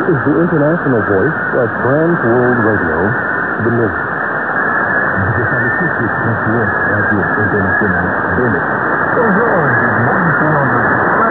is the international voice of Trans World Radio, The Minute.